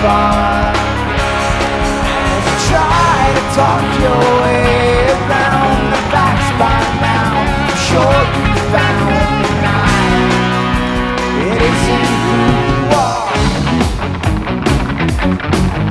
fun as you try to talk your way around the facts by now. I'm sure you found the night. It isn't who you are.